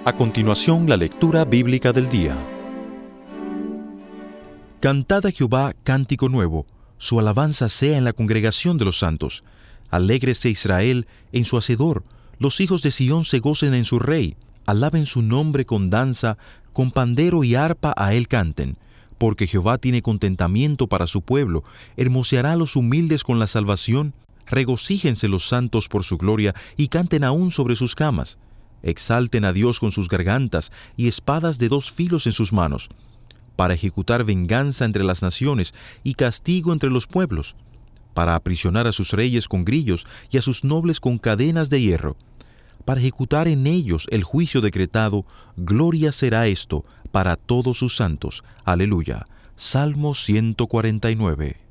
A continuación, la lectura bíblica del día. Cantad a Jehová cántico nuevo, su alabanza sea en la congregación de los santos. Alégrese Israel en su Hacedor, los hijos de Sión se gocen en su Rey. Alaben su nombre con danza, con pandero y arpa a él canten. Porque Jehová tiene contentamiento para su pueblo, hermoseará a los humildes con la salvación. Regocíjense los santos por su gloria y canten aún sobre sus camas. Exalten a Dios con sus gargantas y espadas de dos filos en sus manos, para ejecutar venganza entre las naciones y castigo entre los pueblos, para aprisionar a sus reyes con grillos y a sus nobles con cadenas de hierro, para ejecutar en ellos el juicio decretado. Gloria será esto para todos sus santos. Aleluya. Salmo 149.